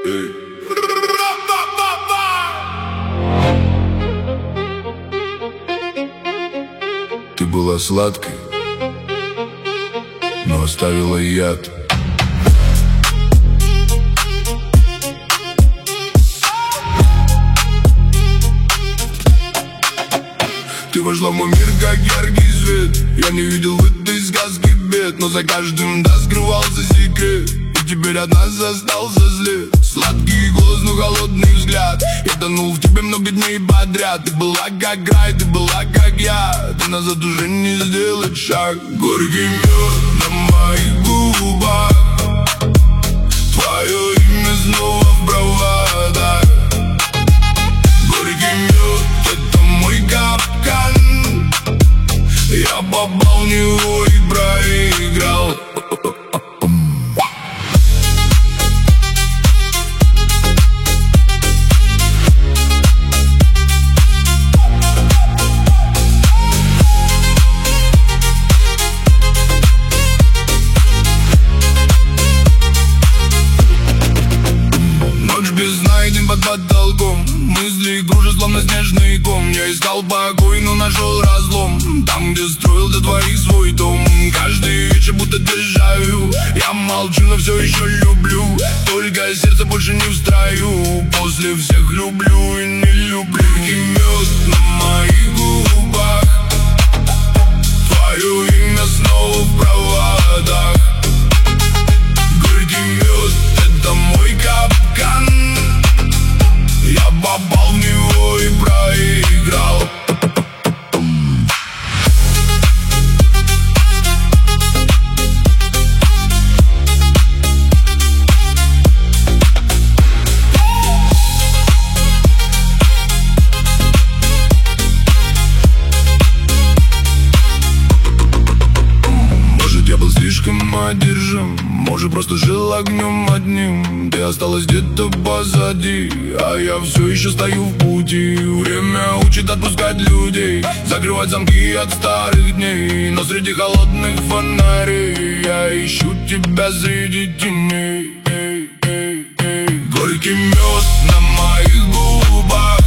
Ты была сладкой, но оставила яд. Ты вошла в мой мир, как яркий свет. Я не видел в этой сказке бед, но за каждым, да, скрывался секрет. И теперь от нас остался след. Сладкий голос, но холодный взгляд. Я тонул в тебе много дней подряд. Ты была как рай, ты была как я. Ты назад уже не сделать шаг. Горький мед на моих губах. Твое имя снова в проводах. Горький мед, это мой капкан. Я попал в него и проиграл. Ночь без сна и день под потолком. Мысли кружат, словно снежный ком. Я искал покой, но нашел разлом. Там, где строил для твоих свой дом. Каждый вечер будто дежавю. Я молчу, но все еще люблю. Только сердце больше не в строю. После всех люблю и не люблю. Горький мед на моих губах. Твое имя снова в проводах. Горький мед, это мой капкан. Я попал в него и проиграл. Может, я был слишком одержим, может, просто жил огнем одним. Ты осталась где-то позади, а я все еще стою в пути. Время учит отпускать людей, закрывать замки от старых дней. Но среди холодных фонарей я ищу тебя среди теней. Горький мед на моих губах.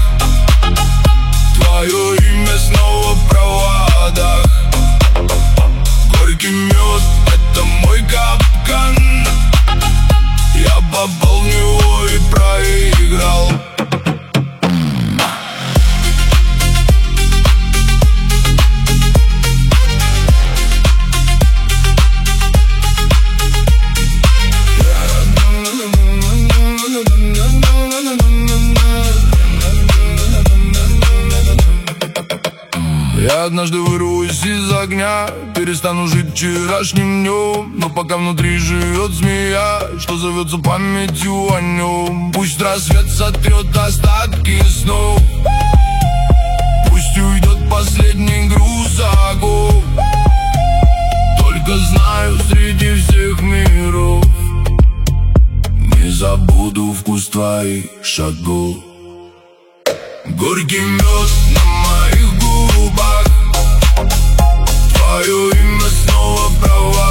Твое имя снова в проводах. Горький мед, это мой капкан. Я попал в него и проиграл. Я однажды вырвусь из огня, перестану жить вчерашним днем. Но пока внутри живет змея, что зовется памятью о нем. Пусть рассвет сотрет остатки снов. Пусть уйдет последний груз оков. Только знаю, среди всех миров не забуду вкус твоих шагов. Горький мед на моих губах. Твое имя снова в проводах.